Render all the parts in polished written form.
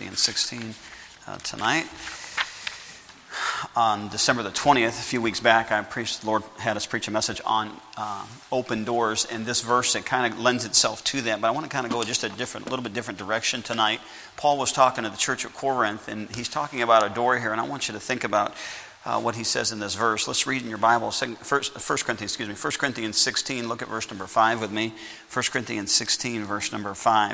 Corinthians 16 tonight. On December the 20th, a few weeks back, the Lord had us preach a message on open doors, and this verse, it kind of lends itself to that, but I want to kind of go just a little bit different direction tonight. Paul was talking to the church at Corinth, and he's talking about a door here, and I want you to think about what he says in this verse. Let's read in your Bible, 1 Corinthians 16, look at verse number 5 with me. 1 Corinthians 16, verse number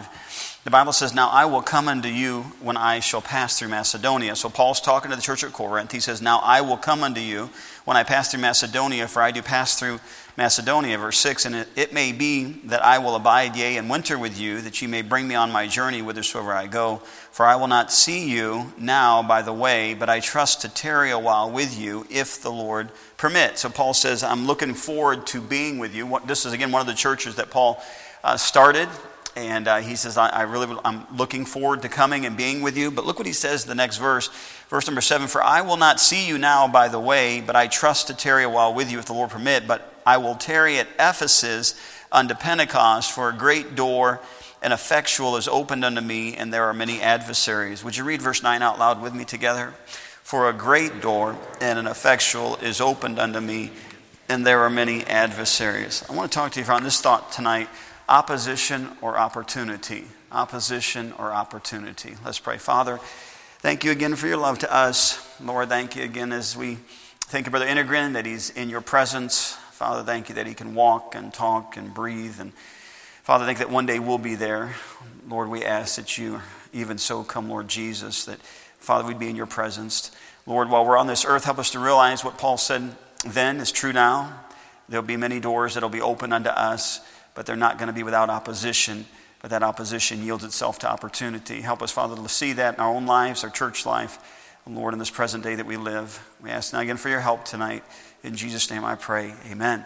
5. The Bible says, "Now I will come unto you when I shall pass through Macedonia." So Paul's talking to the church at Corinth. He says, "Now I will come unto you when I pass through Macedonia, for I do pass through Macedonia." Verse 6, "And it may be that I will abide, yea, and winter with you, that ye may bring me on my journey whithersoever I go. For I will not see you now by the way, but I trust to tarry a while with you, if the Lord permit." So Paul says, I'm looking forward to being with you. This is, again, one of the churches that Paul started. And he says, I'm looking forward to coming and being with you. But look what he says in the next verse. Verse number 7, "For I will not see you now by the way, but I trust to tarry a while with you, if the Lord permit. But I will tarry at Ephesus unto Pentecost, for a great door and effectual is opened unto me, and there are many adversaries." Would you read verse 9 out loud with me together? "For a great door and an effectual is opened unto me, and there are many adversaries." I want to talk to you on this thought tonight: opposition or opportunity? Opposition or opportunity? Let's pray. Father, thank you again for your love to us. Lord, thank you again as we thank you, Brother Integrin, that he's in your presence. Father, thank you that he can walk and talk and breathe. And Father, thank you that one day we'll be there. Lord, we ask that you even so come, Lord Jesus, that, Father, we'd be in your presence. Lord, while we're on this earth, help us to realize what Paul said then is true now. There'll be many doors that'll be open unto us, but they're not going to be without opposition. But that opposition yields itself to opportunity. Help us, Father, to see that in our own lives, our church life, and Lord, in this present day that we live. We ask now again for your help tonight. In Jesus' name I pray, amen.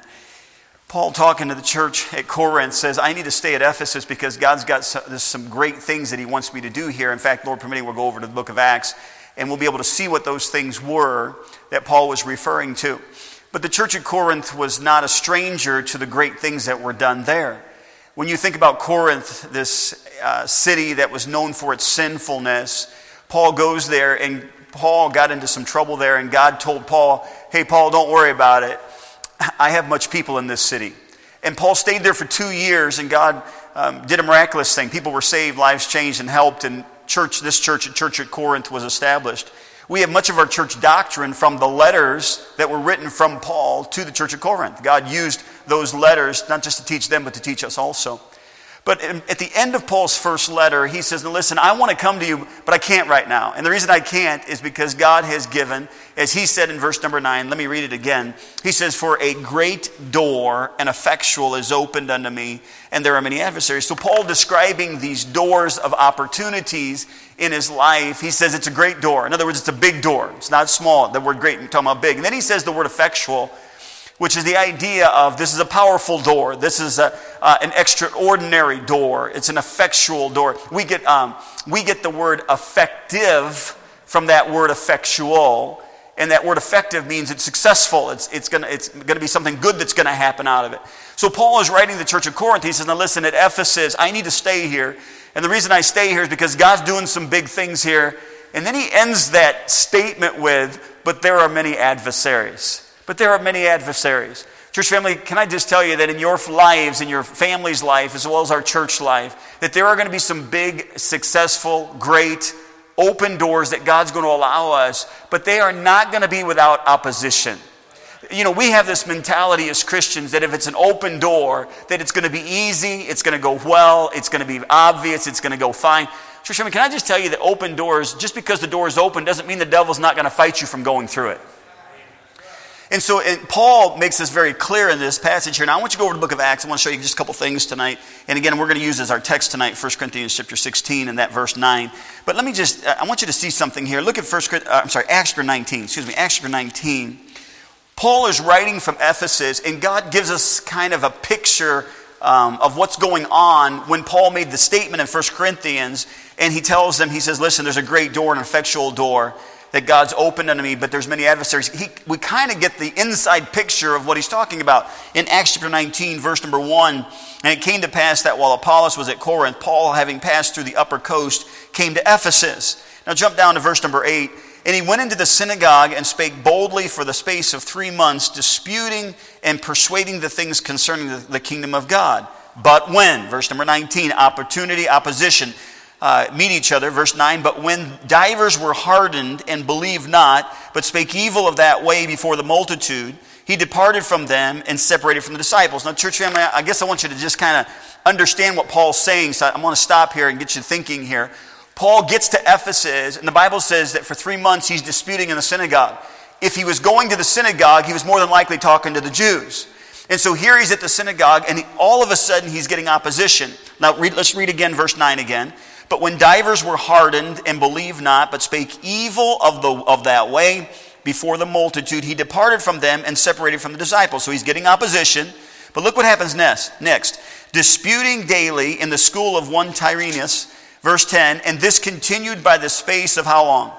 Paul, talking to the church at Corinth, says, I need to stay at Ephesus because God's got some great things that he wants me to do here. In fact, Lord permitting, we'll go over to the book of Acts, and we'll be able to see what those things were that Paul was referring to. But the church at Corinth was not a stranger to the great things that were done there. When you think about Corinth, this city that was known for its sinfulness, Paul goes there, and Paul got into some trouble there, and God told Paul, "Hey, Paul, don't worry about it. I have much people in this city." And Paul stayed there for 2 years, and God did a miraculous thing. People were saved, lives changed, and helped, and this church at Corinth was established. We have much of our church doctrine from the letters that were written from Paul to the church at Corinth. God used those letters not just to teach them, but to teach us also. But at the end of Paul's first letter, he says, "Now listen, I want to come to you, but I can't right now. And the reason I can't is because God has given," as he said in verse number 9, let me read it again. He says, "For a great door and effectual is opened unto me, and there are many adversaries." So Paul, describing these doors of opportunities in his life, he says it's a great door. In other words, it's a big door. It's not small. The word great, I'm talking about big. And then he says the word effectual, which is the idea of this is a powerful door. This is an extraordinary door. It's an effectual door. We get the word effective from that word effectual, and that word effective means it's successful. It's going to be something good that's going to happen out of it. So Paul is writing to the church of Corinth. He says, "Now listen, at Ephesus, I need to stay here, and the reason I stay here is because God's doing some big things here." And then he ends that statement with, "But there are many adversaries." But there are many adversaries. Church family, can I just tell you that in your lives, in your family's life, as well as our church life, that there are going to be some big, successful, great, open doors that God's going to allow us, but they are not going to be without opposition. You know, we have this mentality as Christians that if it's an open door, that it's going to be easy, it's going to go well, it's going to be obvious, it's going to go fine. Church family, can I just tell you that open doors, just because the door is open, doesn't mean the devil's not going to fight you from going through it. And so Paul makes this very clear in this passage here. Now I want you to go over to the book of Acts. I want to show you just a couple things tonight. And again, we're going to use as our text tonight 1 Corinthians chapter 16 and that verse 9. But let me just, I want you to see something here. Look at Acts chapter 19. Acts chapter 19. Paul is writing from Ephesus, and God gives us kind of a picture of what's going on when Paul made the statement in 1 Corinthians. And he tells them, he says, listen, there's a great door, an effectual door. that God's opened unto me, but there's many adversaries. We kind of get the inside picture of what he's talking about. In Acts chapter 19, verse number 1, and it came to pass that while Apollos was at Corinth, Paul, having passed through the upper coast, came to Ephesus. Now jump down to verse number 8. And he went into the synagogue and spake boldly for the space of 3 months, disputing and persuading the things concerning the kingdom of God. But when, verse number 19, opportunity, opposition, meet each other. Verse 9, but when divers were hardened and believed not, but spake evil of that way before the multitude, he departed from them and separated from the disciples. Now, church family, I guess I want you to just kind of understand what Paul's saying. So I'm going to stop here and get you thinking here. Paul gets to Ephesus, and the Bible says that for 3 months he's disputing in the synagogue. If he was going to the synagogue, he was more than likely talking to the Jews. And so here he's at the synagogue, and all of a sudden he's getting opposition. Now, let's read again, verse 9 again. But when divers were hardened and believed not, but spake evil of that way before the multitude, he departed from them and separated from the disciples. So he's getting opposition. But look what happens next. Disputing daily in the school of one Tyrannus, verse 10, and this continued by the space of how long?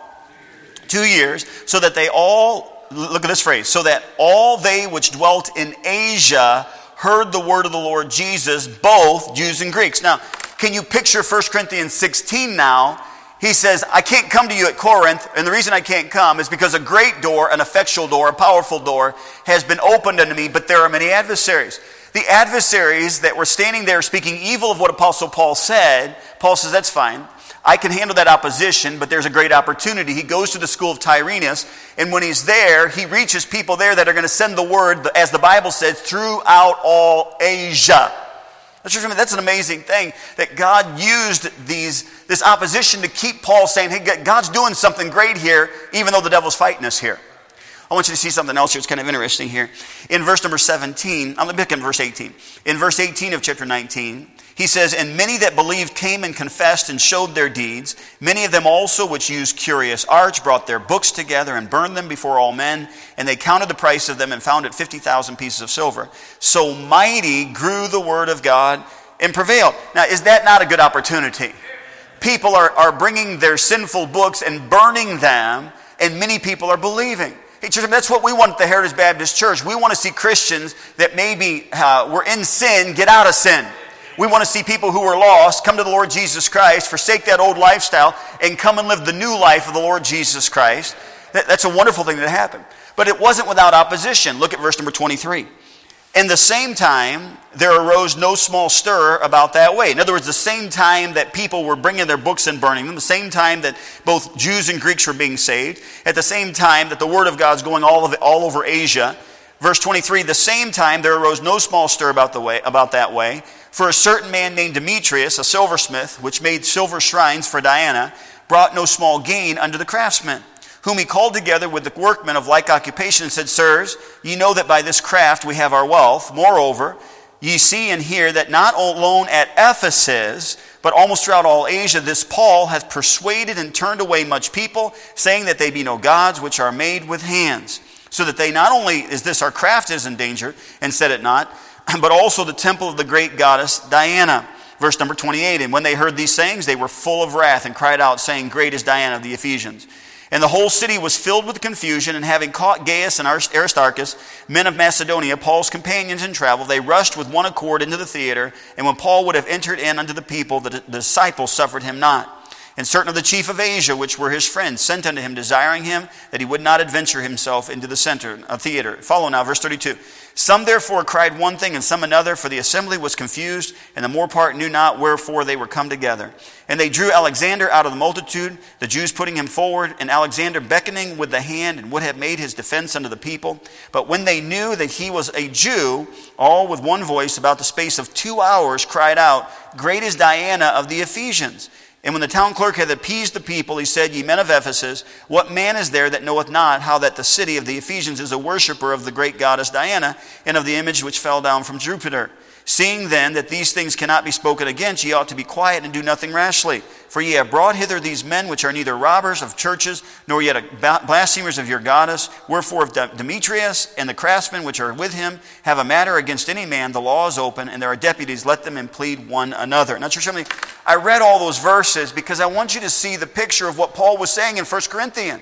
2 years, so that they all, look at this phrase, so that all they which dwelt in Asia heard the word of the Lord Jesus, both Jews and Greeks. Now, can you picture 1 Corinthians 16 now? He says, I can't come to you at Corinth, and the reason I can't come is because a great door, an effectual door, a powerful door has been opened unto me, but there are many adversaries. The adversaries that were standing there speaking evil of what Apostle Paul said, Paul says, that's fine. I can handle that opposition, but there's a great opportunity. He goes to the school of Tyrannus, and when he's there, he reaches people there that are going to send the word, as the Bible says, throughout all Asia. That's an amazing thing, that God used this opposition to keep Paul saying, hey, God's doing something great here, even though the devil's fighting us here. I want you to see something else here. It's kind of interesting here. In verse number 17, I'm going to pick in verse 18. In verse 18 of chapter 19, he says, and many that believed came and confessed and showed their deeds. Many of them also which used curious arts brought their books together and burned them before all men. And they counted the price of them and found it 50,000 pieces of silver. So mighty grew the word of God and prevailed. Now, is that not a good opportunity? People are bringing their sinful books and burning them, and many people are believing. Hey, church, that's what we want at the Heritage Baptist Church. We want to see Christians that maybe were in sin get out of sin. We want to see people who are lost come to the Lord Jesus Christ, forsake that old lifestyle, and come and live the new life of the Lord Jesus Christ. That's a wonderful thing that happened. But it wasn't without opposition. Look at verse number 23. In the same time, there arose no small stir about that way. In other words, the same time that people were bringing their books and burning them, the same time that both Jews and Greeks were being saved, at the same time that the word of God's going all over Asia. Verse 23, the same time there arose no small stir about that way. For a certain man named Demetrius, a silversmith, which made silver shrines for Diana, brought no small gain unto the craftsmen, whom he called together with the workmen of like occupation and said, sirs, ye know that by this craft we have our wealth. Moreover, ye see and hear that not alone at Ephesus, but almost throughout all Asia, this Paul hath persuaded and turned away much people, saying that they be no gods which are made with hands. So that they not only is this our craft is in danger, and said it not, but also the temple of the great goddess Diana. Verse number 28, and when they heard these sayings, they were full of wrath and cried out, saying, great is Diana of the Ephesians. And the whole city was filled with confusion, and having caught Gaius and Aristarchus, men of Macedonia, Paul's companions in travel, they rushed with one accord into the theater, and when Paul would have entered in unto the people, the disciples suffered him not. And certain of the chief of Asia, which were his friends, sent unto him, desiring him that he would not adventure himself into the theater. Follow now, verse 32. Some therefore cried one thing, and some another, for the assembly was confused, and the more part knew not wherefore they were come together. And they drew Alexander out of the multitude, the Jews putting him forward, and Alexander beckoning with the hand, and would have made his defense unto the people. But when they knew that he was a Jew, all with one voice, about the space of 2 hours, cried out, great is Diana of the Ephesians. And when the town clerk had appeased the people, he said, ye men of Ephesus, what man is there that knoweth not how that the city of the Ephesians is a worshipper of the great goddess Diana, and of the image which fell down from Jupiter? Seeing then that these things cannot be spoken against, ye ought to be quiet and do nothing rashly. For ye have brought hither these men, which are neither robbers of churches, nor yet blasphemers of your goddess. Wherefore if Demetrius and the craftsmen which are with him have a matter against any man, the law is open, and there are deputies, let them implead one another. Now, church, I read all those verses because I want you to see the picture of what Paul was saying in 1 Corinthians.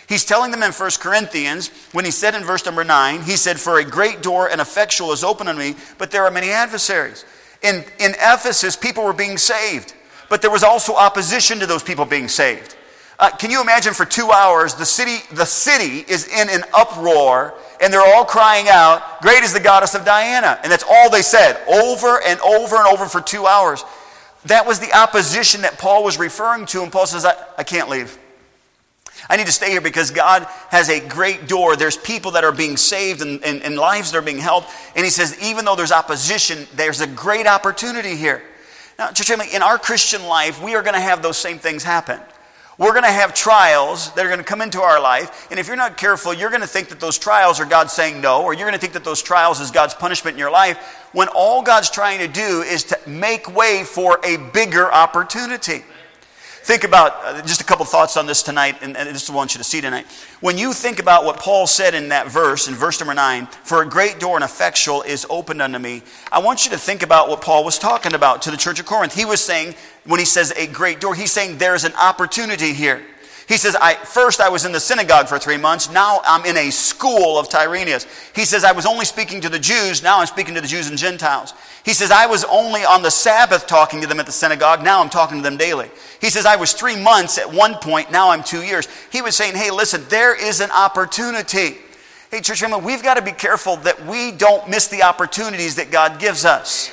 He's telling them in 1 Corinthians, when he said in verse number 9, he said, "For a great door and effectual is open unto me, but there are many adversaries." In Ephesus, people were being saved, but there was also opposition to those people being saved. Can you imagine for 2 hours, the city is in an uproar, and they're all crying out, "Great is the goddess of Diana." And that's all they said, over and over and over for 2 hours. That was the opposition that Paul was referring to, and Paul says, I can't leave. I need to stay here because God has a great door. There's people that are being saved and lives that are being helped. And he says, even though there's opposition, there's a great opportunity here. Now, church family, in our Christian life, we are going to have those same things happen. We're going to have trials that are going to come into our life. And if you're not careful, you're going to think that those trials are God saying no, or you're going to think that those trials is God's punishment in your life, when all God's trying to do is to make way for a bigger opportunity. Think about just a couple thoughts on this tonight, and this is what I want you to see tonight. When you think about what Paul said in that verse, in verse number 9, "For a great door and effectual is opened unto me," I want you to think about what Paul was talking about to the church of Corinth. He was saying, when he says a great door, he's saying there's an opportunity here. He says, first I was in the synagogue for 3 months. Now I'm in a school of Tyrannus. He says, I was only speaking to the Jews. Now I'm speaking to the Jews and Gentiles. He says, I was only on the Sabbath talking to them at the synagogue. Now I'm talking to them daily. He says, I was 3 months at one point. Now I'm 2 years. He was saying, hey, listen, there is an opportunity. Hey, church family, we've got to be careful that we don't miss the opportunities that God gives us.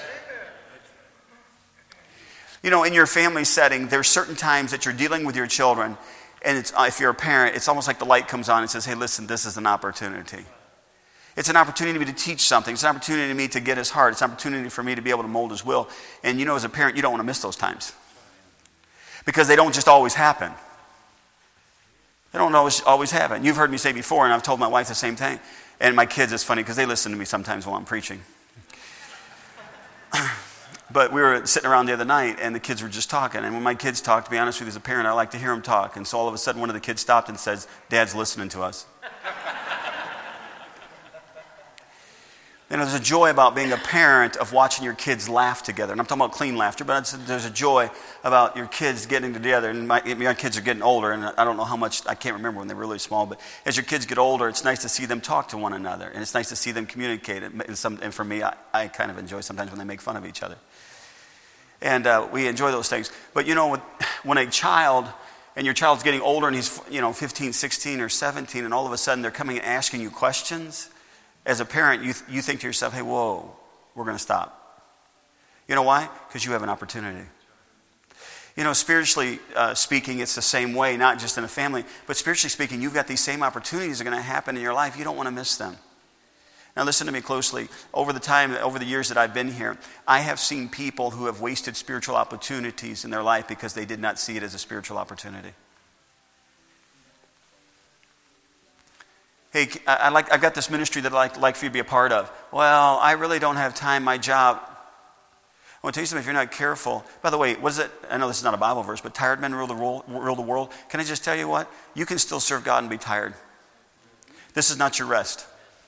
You know, in your family setting, there's certain times that you're dealing with your children. And if you're a parent, it's almost like the light comes on and says, hey, listen, this is an opportunity. It's an opportunity for me to teach something. It's an opportunity for me to get his heart. It's an opportunity for me to be able to mold his will. And you know, as a parent, you don't want to miss those times. Because they don't just always happen. They don't always happen. You've heard me say before, and I've told my wife the same thing. And my kids, it's funny because they listen to me sometimes while I'm preaching. But we were sitting around the other night, and the kids were just talking. And when my kids talk, to be honest with you, as a parent, I like to hear them talk. And so all of a sudden, one of the kids stopped and says, Dad's listening to us. And there's a joy about being a parent of watching your kids laugh together. And I'm talking about clean laughter, but there's a joy about your kids getting together. And my kids are getting older, and I don't know how much, I can't remember when they were really small, but as your kids get older, it's nice to see them talk to one another. And it's nice to see them communicate. And for me, I kind of enjoy sometimes when they make fun of each other. And we enjoy those things. But you know, when a child, and your child's getting older, and he's 15, 16, or 17, and all of a sudden they're coming and asking you questions, as a parent, you think to yourself, hey, whoa, we're going to stop. You know why? Because you have an opportunity. You know, spiritually speaking, it's the same way, not just in a family, but spiritually speaking, you've got these same opportunities that are going to happen in your life. You don't want to miss them. Now listen to me closely. Over the years that I've been here, I have seen people who have wasted spiritual opportunities in their life because they did not see it as a spiritual opportunity. Hey, I've got this ministry that I'd like for you to be a part of. Well, I really don't have time, my job. I want to tell you something, if you're not careful. By the way, what is it? I know this is not a Bible verse, but tired men rule the world. Can I just tell you what? You can still serve God and be tired. This is not your rest.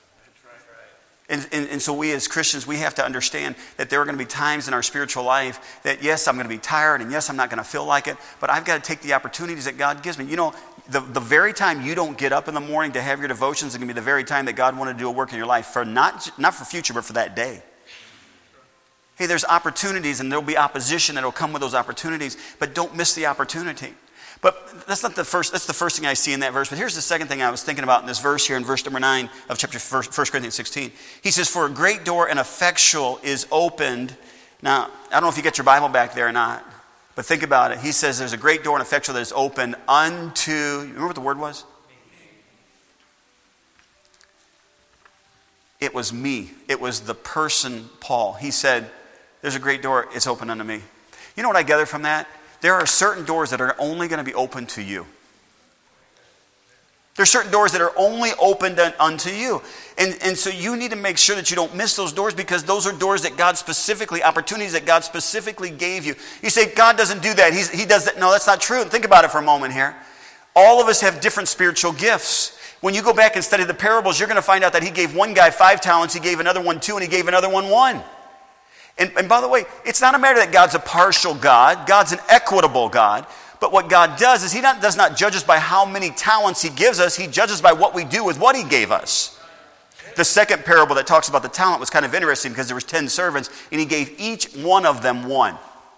And so we as Christians, we have to understand that there are going to be times in our spiritual life that, yes, I'm going to be tired, and yes, I'm not going to feel like it, but I've got to take the opportunities that God gives me. You know, the very time you don't get up in the morning to have your devotions is going to be the very time that God wanted to do a work in your life, for not for future, but for that day. Hey, there's opportunities, and there'll be opposition that will come with those opportunities, but don't miss the opportunity. But that's the first thing I see in that verse. But here's the second thing I was thinking about in this verse here, in verse number 9 of chapter 1 Corinthians 16. He says, for a great door and effectual is opened. Now, I don't know if you get your Bible back there or not, but think about it. He says there's a great door and effectual that is opened unto, you remember what the word was? It was me. It was the person, Paul. He said, there's a great door, it's open unto me. You know what I gather from that? There are certain doors that are only going to be open to you. There are certain doors that are only opened unto you. And so you need to make sure that you don't miss those doors, because those are doors that God specifically, opportunities that God specifically gave you. You say, God doesn't do that. He does that. No, that's not true. Think about it for a moment here. All of us have different spiritual gifts. When you go back and study the parables, you're going to find out that he gave one guy 5 talents, he gave another one 2, and he gave another one 1. And by the way, it's not a matter that God's a partial God. God's an equitable God. But what God does is he does not judge us by how many talents he gives us. He judges by what we do with what he gave us. The second parable that talks about the talent was kind of interesting because there was 10 servants and he gave each one of them one.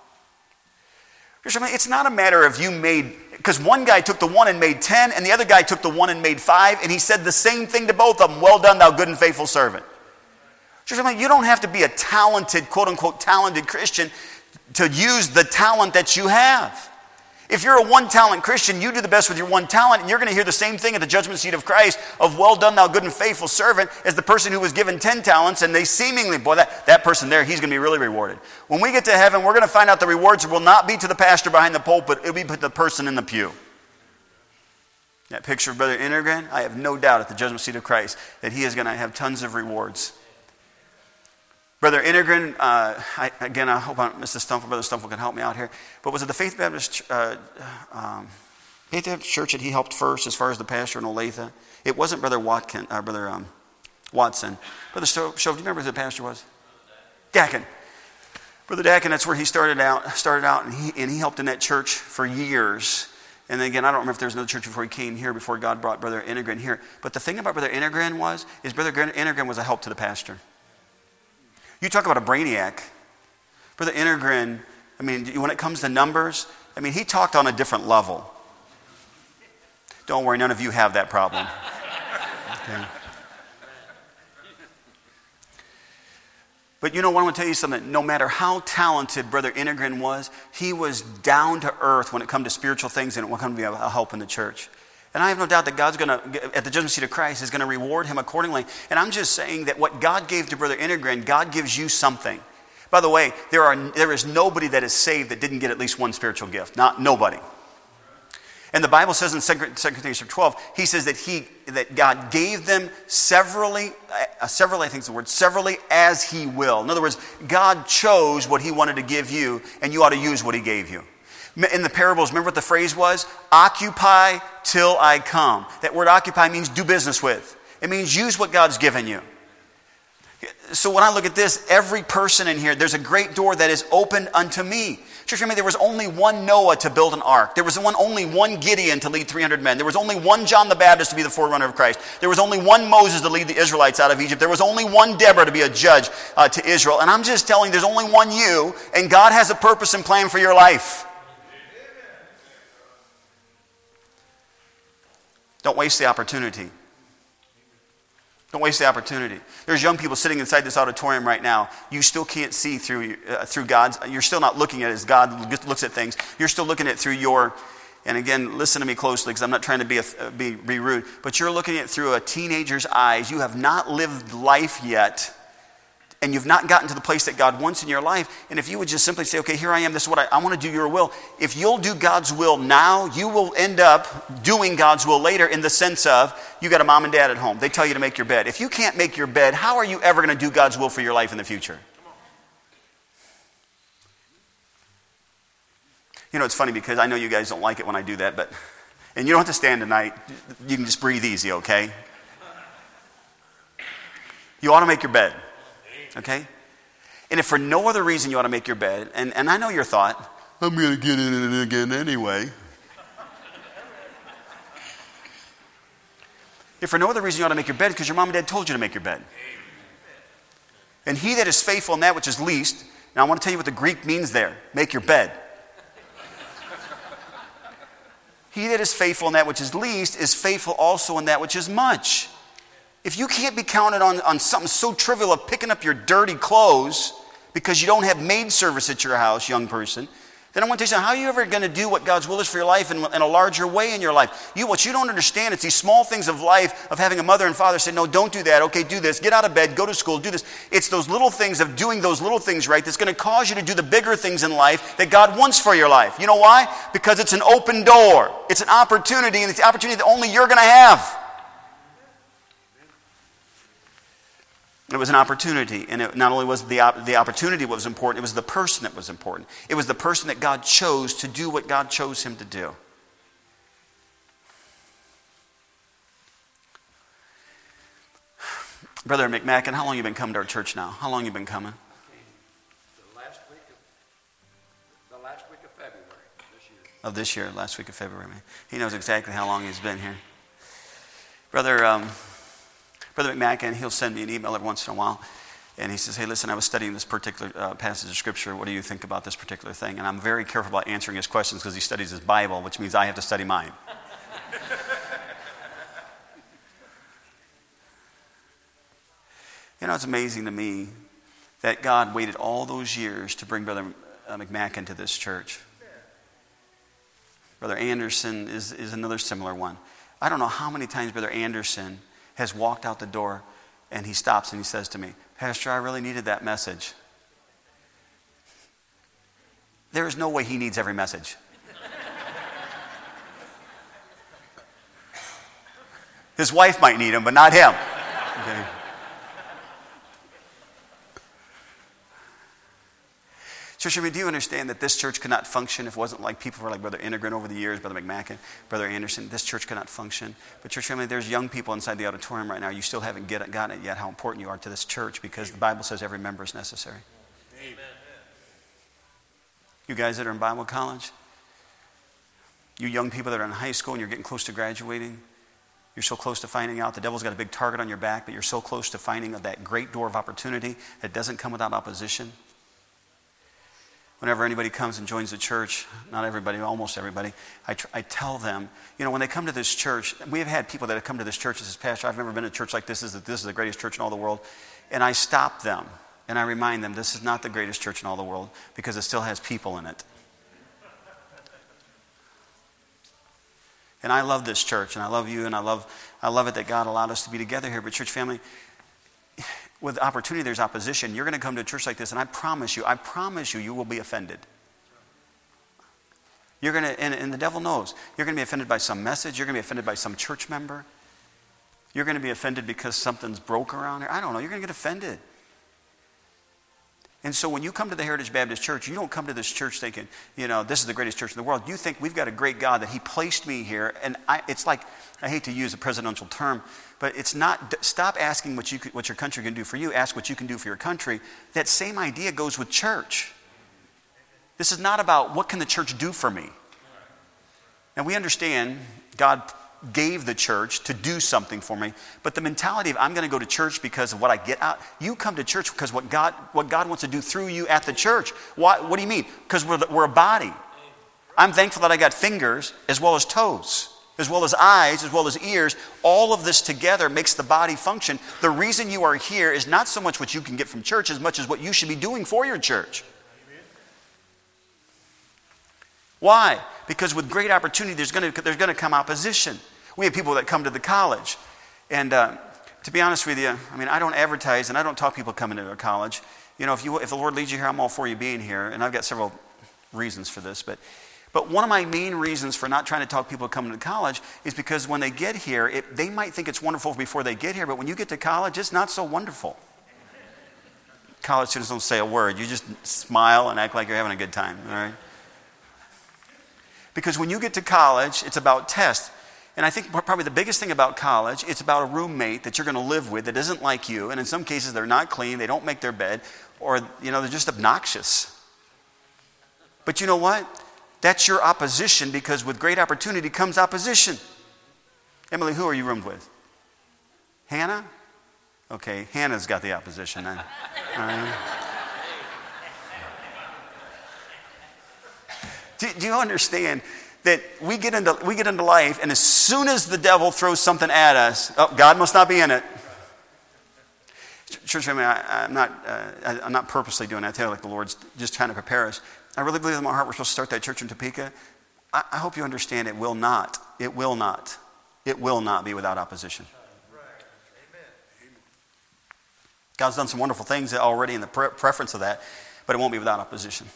It's not a matter of you made, because one guy took the one and made 10 and the other guy took the one and made 5 and he said the same thing to both of them. Well done, thou good and faithful servant. You don't have to be a talented, quote unquote, talented Christian to use the talent that you have. If you're a one-talent Christian, you do the best with your one talent, and you're going to hear the same thing at the judgment seat of Christ of, well done, thou good and faithful servant, as the person who was given 10 talents, and they seemingly, boy, that person there, he's going to be really rewarded. When we get to heaven, we're going to find out the rewards will not be to the pastor behind the pulpit, it'll be to the person in the pew. That picture of Brother Intergren, I have no doubt at the judgment seat of Christ that he is going to have tons of rewards. Brother Intergren, I hope Mr. Stumple, Brother Stumple can help me out here. But was it the Faith Baptist Church that he helped first as far as the pastor in Olathe? It wasn't Brother Watson. Brother Shove, do you remember who the pastor was? Dakin. Brother Dakin, that's where he started out, and he helped in that church for years. And then again, I don't remember if there was another church before he came here, before God brought Brother Intergren here. But the thing about Brother Intergren is Brother Intergren was a help to the pastor. You talk about a brainiac. Brother Intergren, when it comes to numbers, he talked on a different level. Don't worry, none of you have that problem. Okay. But I want to tell you something. No matter how talented Brother Intergren was, he was down to earth when it comes to spiritual things and when it comes to be a help in the church. And I have no doubt that God's going to, at the judgment seat of Christ, is going to reward him accordingly. And I'm just saying that what God gave to Brother Intergren, God gives you something. By the way, there is nobody that is saved that didn't get at least one spiritual gift. Nobody. And the Bible says in 2 Corinthians 12, he says that God gave them severally as he will. In other words, God chose what he wanted to give you, and you ought to use what he gave you. In the parables, remember what the phrase was? Occupy till I come. That word occupy means do business with. It means use what God's given you. So when I look at this, every person in here, there's a great door that is opened unto me. Church, there was only one Noah to build an ark. There was only one Gideon to lead 300 men. There was only one John the Baptist to be the forerunner of Christ. There was only one Moses to lead the Israelites out of Egypt. There was only one Deborah to be a judge to Israel. And I'm just telling you, there's only one you, and God has a purpose and plan for your life. Don't waste the opportunity. Don't waste the opportunity. There's young people sitting inside this auditorium right now. You still can't see through God's. You're still not looking at it as God looks at things. You're still looking at it through your. And again, listen to me closely because I'm not trying to be rude. But you're looking at it through a teenager's eyes. You have not lived life yet. And you've not gotten to the place that God wants in your life. And if you would just simply say, okay, here I am, this is what I want to do your will. If you'll do God's will now, you will end up doing God's will later in the sense of, you got a mom and dad at home. They tell you to make your bed. If you can't make your bed, how are you ever going to do God's will for your life in the future? It's funny because I know you guys don't like it when I do that, and you don't have to stand tonight. You can just breathe easy, okay? You ought to make your bed. Okay? And if for no other reason you ought to make your bed, and I know your thought, I'm going to get in it again anyway. If for no other reason you ought to make your bed, because your mom and dad told you to make your bed. And he that is faithful in that which is least, now I want to tell you what the Greek means there, make your bed. He that is faithful in that which is least is faithful also in that which is much. If you can't be counted on something so trivial of picking up your dirty clothes because you don't have maid service at your house, young person, then I want to tell you something. How are you ever going to do what God's will is for your life in a larger way in your life? What you don't understand, it's these small things of life of having a mother and father say, no, don't do that. Okay, do this. Get out of bed. Go to school. Do this. It's those little things of doing those little things right that's going to cause you to do the bigger things in life that God wants for your life. You know why? Because it's an open door. It's an opportunity, and it's the opportunity that only you're going to have. It was an opportunity, and it not only was the opportunity what was important, it was the person that was important. It was the person that God chose to do what God chose him to do. Brother McMacken, how long have you been coming to our church now? How long have you been coming? The last week of February this year. of this year, last week of February. He knows exactly how long he's been here. Brother McMacken, he'll send me an email every once in a while. And he says, hey, listen, I was studying this particular passage of Scripture. What do you think about this particular thing? And I'm very careful about answering his questions because he studies his Bible, which means I have to study mine. You know, it's amazing to me that God waited all those years to bring Brother McMacken to this church. Brother Anderson is another similar one. I don't know how many times Brother Anderson has walked out the door and he stops and he says to me, Pastor, I really needed that message. There is no way he needs every message. His wife might need him, but not him. Okay. Church, I mean, do you understand that this church could not function if it wasn't like people were like Brother Integrin over the years, Brother McMacken, Brother Anderson? This church could not function. But church family, there's young people inside the auditorium right now. You still haven't gotten it yet how important you are to this church because the Bible says every member is necessary. Amen. You guys that are in Bible college, you young people that are in high school and you're getting close to graduating, you're so close to finding out the devil's got a big target on your back, but you're so close to finding that great door of opportunity that doesn't come without opposition. Whenever anybody comes and joins the church, not everybody, almost everybody, I tell them, you know, when they come to this church, we have had people that have come to this church and says, Pastor, I've never been to a church like this. This is the greatest church in all the world. And I stop them and I remind them this is not the greatest church in all the world because it still has people in it. And I love this church and I love you and I love it that God allowed us to be together here. But church family, with opportunity, there's opposition. You're going to come to a church like this, and I promise you, you will be offended. You're going to, and the devil knows, you're going to be offended by some message. You're going to be offended by some church member. You're going to be offended because something's broke around here. I don't know. You're going to get offended. And so when you come to the Heritage Baptist Church, you don't come to this church thinking, you know, this is the greatest church in the world. You think we've got a great God that He placed me here. And it's like, I hate to use a presidential term, but it's not, stop asking what your country can do for you. Ask what you can do for your country. That same idea goes with church. This is not about what can the church do for me. And we understand God gave the church to do something for me, but the mentality of I'm going to go to church because of what I get out. You come to church because what God wants to do through you at the church. What do you mean? Because we're a body. I'm thankful that I got fingers as well as toes, as well as eyes, as well as ears. All of this together makes the body function. The reason you are here is not so much what you can get from church as much as what you should be doing for your church. Why? Because with great opportunity, there's going to come opposition. We have people that come to the college. And to be honest with you, I mean, I don't advertise and I don't talk people coming to a college. You know, if the Lord leads you here, I'm all for you being here. And I've got several reasons for this. But one of my main reasons for not trying to talk people coming to college is because when they get here, they might think it's wonderful before they get here. But when you get to college, it's not so wonderful. College students don't say a word. You just smile and act like you're having a good time. All right? Because when you get to college, it's about tests. And I think probably the biggest thing about college, it's about a roommate that you're going to live with that isn't like you. And in some cases, they're not clean. They don't make their bed. Or, you know, they're just obnoxious. But you know what? That's your opposition because with great opportunity comes opposition. Emily, who are you roomed with? Hannah? Okay, Hannah's got the opposition then. All right. Do you understand that we get into life, and as soon as the devil throws something at us, oh, God must not be in it. Church family, I'm not purposely doing that. I tell you, like the Lord's just trying to prepare us. I really believe in my heart we're supposed to start that church in Topeka. I hope you understand it will not be without opposition. God's done some wonderful things already in the preference of that, but it won't be without opposition.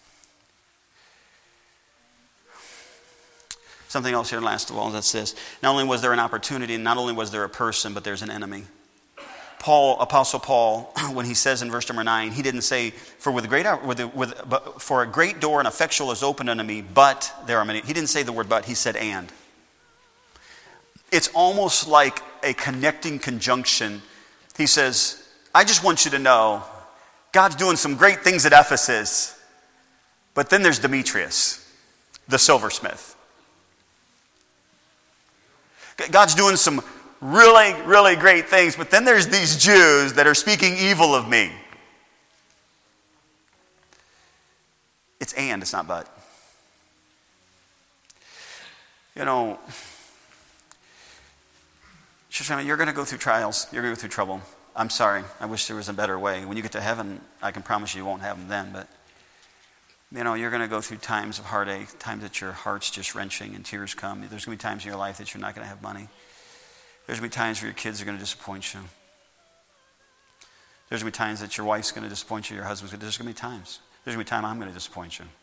Something else here last of all, that's this. Not only was there an opportunity, and not only was there a person, but there's an enemy. Apostle Paul, when he says in verse number 9, he didn't say, for a great door and effectual is opened unto me, but there are many. He didn't say the word but, he said and. It's almost like a connecting conjunction. He says, I just want you to know, God's doing some great things at Ephesus, but then there's Demetrius. the silversmith. God's doing some really, really great things, but then there's these Jews that are speaking evil of me. It's and, it's not but. You know, you're going to go through trials. You're going to go through trouble. I'm sorry. I wish there was a better way. When you get to heaven, I can promise you won't have them then, but you know, you're going to go through times of heartache, times that your heart's just wrenching and tears come. There's going to be times in your life that you're not going to have money. There's going to be times where your kids are going to disappoint you. There's going to be times that your wife's going to disappoint you, your husband's going to. There's going to be times. There's going to be time I'm going to disappoint you.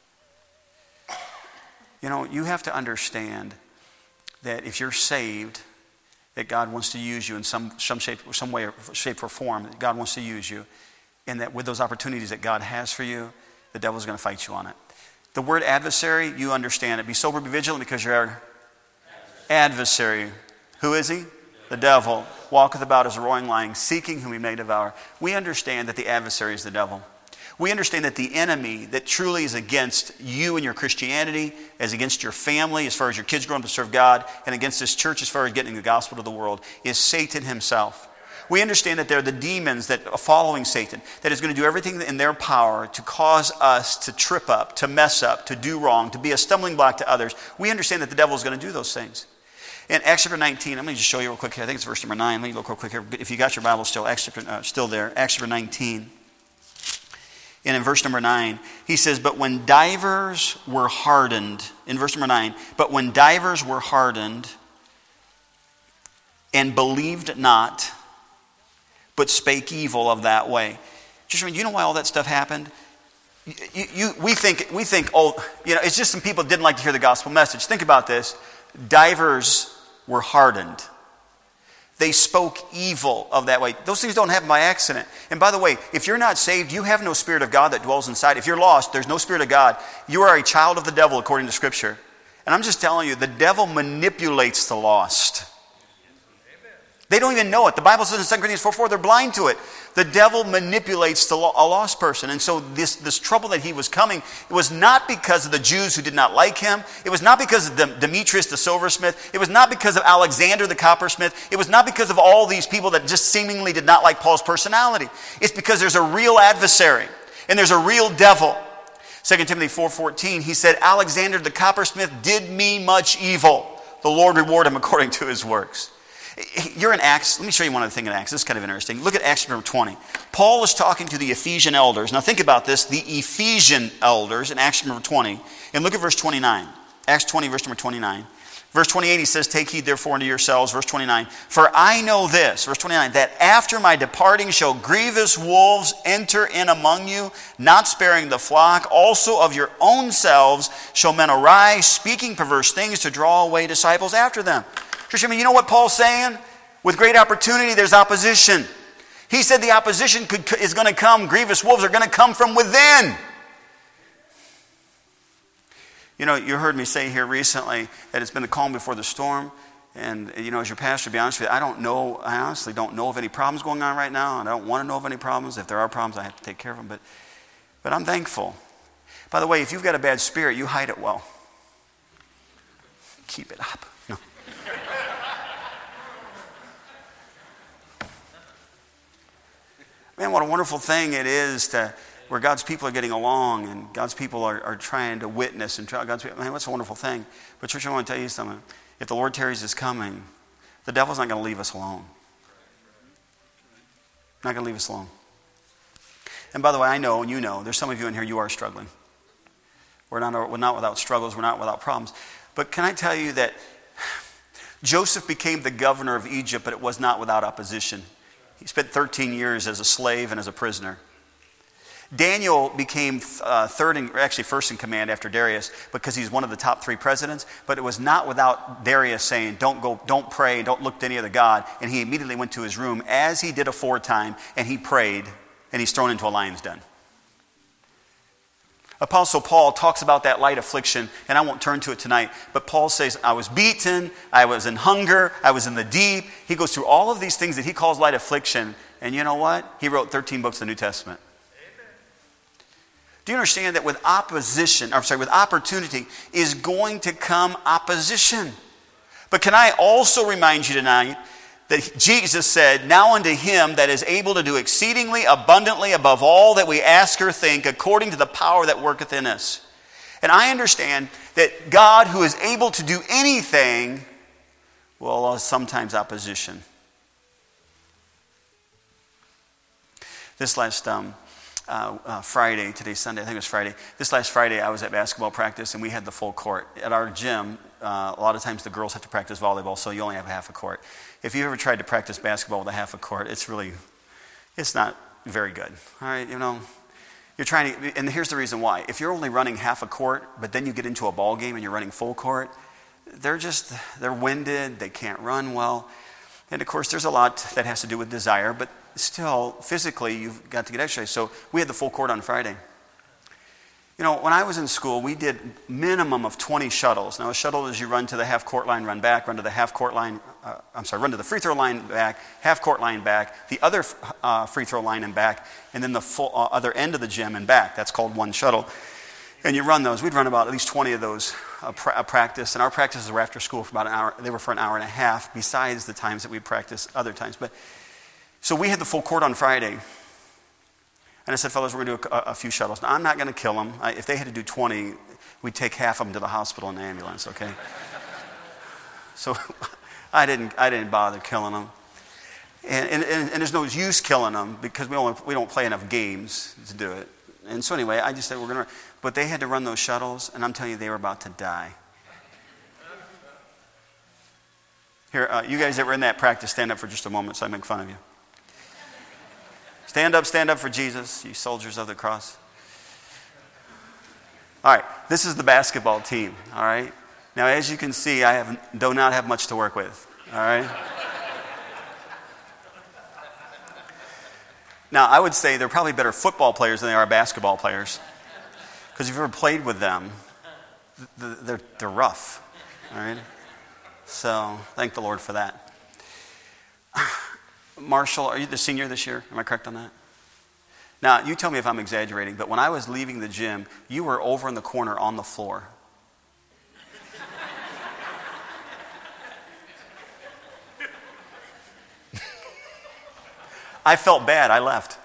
You know, you have to understand that if you're saved, that God wants to use you in some way, shape, or form. That God wants to use you, and that with those opportunities that God has for you, the devil's going to fight you on it. The word adversary, you understand it. Be sober, be vigilant, because your adversary, who is he? The devil walketh about as a roaring lion, seeking whom he may devour. We understand that the adversary is the devil. We understand that the enemy that truly is against you and your Christianity, as against your family, as far as your kids growing up to serve God, and against this church as far as getting the gospel to the world, is Satan himself. We understand that they're the demons that are following Satan, that is going to do everything in their power to cause us to trip up, to mess up, to do wrong, to be a stumbling block to others. We understand that the devil is going to do those things. In Acts chapter 19, I'm going to just show you real quick here. I think it's verse number 9. Let me look real quick here. If you got your Bible still, still there, Acts chapter 19. And in verse number 9, he says, but when divers were hardened, in verse number 9, but when divers were hardened and believed not, but spake evil of that way. Just remember, you know why all that stuff happened? We think, oh, you know, it's just some people didn't like to hear the gospel message. Think about this. Divers were hardened. They spoke evil of that way. Those things don't happen by accident. And by the way, if you're not saved, you have no Spirit of God that dwells inside. If you're lost, there's no Spirit of God. You are a child of the devil according to Scripture. And I'm just telling you, the devil manipulates the lost. They don't even know it. The Bible says in 2 Corinthians 4:4, they're blind to it. The devil manipulates a lost person. And so this trouble that he was coming, it was not because of the Jews who did not like him. It was not because of Demetrius the silversmith. It was not because of Alexander the coppersmith. It was not because of all these people that just seemingly did not like Paul's personality. It's because there's a real adversary and there's a real devil. 2 Timothy 4:14, he said, Alexander the coppersmith did me much evil. The Lord reward him according to his works. You're in Acts. Let me show you one other thing in Acts. This is kind of interesting. Look at Acts number 20. Paul is talking to the Ephesian elders. Now think about this. The Ephesian elders in Acts number 20. And look at verse 29. Acts 20, verse number 29. Verse 28, he says, take heed therefore unto yourselves. Verse 29. For I know this, verse 29, that after my departing shall grievous wolves enter in among you, not sparing the flock. Also of your own selves shall men arise, speaking perverse things to draw away disciples after them. You know what Paul's saying? With great opportunity, there's opposition. He said the opposition is going to come. Grievous wolves are going to come from within. You know, you heard me say here recently that it's been the calm before the storm. And, you know, as your pastor, to be honest with you, I honestly don't know of any problems going on right now. And I don't want to know of any problems. If there are problems, I have to take care of them. But I'm thankful. By the way, if you've got a bad spirit, you hide it well. Keep it up. No. Man, what a wonderful thing it is where God's people are getting along and God's people are trying to witness. And God's people, man, what's a wonderful thing. But church, I want to tell you something. If the Lord tarries is coming, the devil's not going to leave us alone. Not going to leave us alone. And by the way, I know, and you know, there's some of you in here, you are struggling. We're not without struggles. We're not without problems. But can I tell you that Joseph became the governor of Egypt, but it was not without opposition. He spent 13 years as a slave and as a prisoner. Daniel became first in command after Darius because he's one of the top 3 presidents, but it was not without Darius saying, don't pray, don't look to any other god. And he immediately went to his room as he did aforetime, and he prayed, and he's thrown into a lion's den. Apostle Paul talks about that light affliction, and I won't turn to it tonight, but Paul says, I was beaten, I was in hunger, I was in the deep. He goes through all of these things that he calls light affliction, and you know what? He wrote 13 books of the New Testament. Amen. Do you understand that with opportunity is going to come opposition? But can I also remind you tonight that Jesus said, now unto him that is able to do exceedingly abundantly above all that we ask or think, according to the power that worketh in us. And I understand that God, who is able to do anything, will allow sometimes opposition. This last Friday, today's Sunday, I think it was Friday. This last Friday, I was at basketball practice, and we had the full court. At our gym, a lot of times the girls have to practice volleyball, so you only have half a court. If you've ever tried to practice basketball with a half a court, it's not very good. All right, you're trying to, and here's the reason why. If you're only running half a court, but then you get into a ball game and you're running full court, they're winded, they can't run well. And of course, there's a lot that has to do with desire, but still, physically, you've got to get exercise. So we had the full court on Friday. When I was in school, we did minimum of 20 shuttles. Now, a shuttle is you run to the half court line, run back, run to the run to the free throw line back, half court line back, the other free throw line and back, and then the full other end of the gym and back. That's called one shuttle. And you run those. We'd run about at least 20 of those a practice. And our practices were after school for about an hour. They were for an hour and a half, besides the times that we'd practice other times. So we had the full court on Friday. And I said, fellas, we're going to do a few shuttles. Now, I'm not going to kill them. If they had to do 20, we'd take half of them to the hospital in the ambulance, okay? So I didn't bother killing them. And there's no use killing them because we don't play enough games to do it. And so anyway, I just said we're going to. But they had to run those shuttles, and I'm telling you, they were about to die. Here, you guys that were in that practice, stand up for just a moment so I make fun of you. Stand up for Jesus, you soldiers of the cross. All right, this is the basketball team, all right? Now, as you can see, I do not have much to work with, all right? Now, I would say they're probably better football players than they are basketball players. Because if you've ever played with them, they're rough, all right? So, thank the Lord for that. Marshall, are you the senior this year? Am I correct on that? Now, you tell me if I'm exaggerating, but when I was leaving the gym, you were over in the corner on the floor. I felt bad. I left.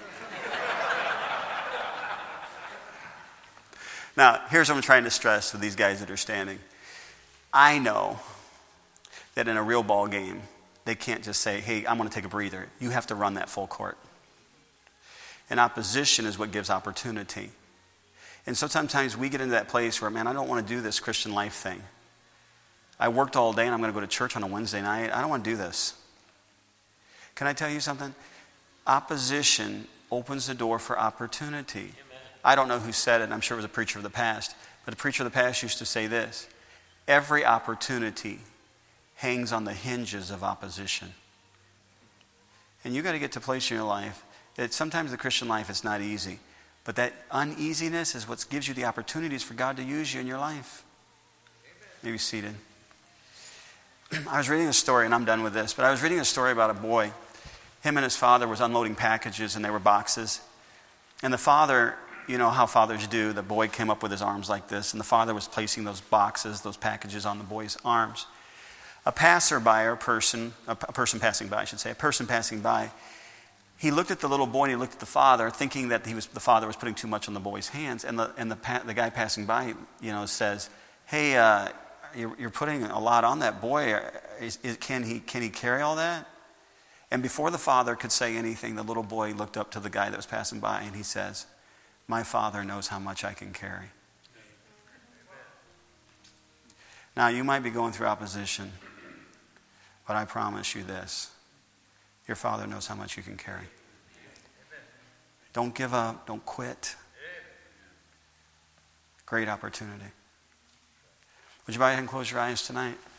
Now, here's what I'm trying to stress with these guys that are standing. I know that in a real ball game, they can't just say, hey, I'm going to take a breather. You have to run that full court. And opposition is what gives opportunity. And so sometimes we get into that place where, man, I don't want to do this Christian life thing. I worked all day and I'm going to go to church on a Wednesday night. I don't want to do this. Can I tell you something? Opposition opens the door for opportunity. Amen. I don't know who said it, and I'm sure it was a preacher of the past, but a preacher of the past used to say this: every opportunity hangs on the hinges of opposition. And you got to get to a place in your life that sometimes the Christian life is not easy, but that uneasiness is what gives you the opportunities for God to use you in your life. Maybe seated. I was reading a story, and I'm done with this, but I was reading a story about a boy. Him and his father was unloading packages, and they were boxes. And the father, you know how fathers do, the boy came up with his arms like this, and the father was placing those boxes, those packages on the boy's arms. A passerby, or a person passing by, a person passing by, he looked at the little boy and he looked at the father, thinking that the father was putting too much on the boy's hands. And the guy passing by, says, "Hey, you're putting a lot on that boy. Can he carry all that?" And before the father could say anything, the little boy looked up to the guy that was passing by and he says, "My father knows how much I can carry." Now, you might be going through opposition, but I promise you this: your father knows how much you can carry. Don't give up. Don't quit. Great opportunity. Would you bow your head and close your eyes tonight?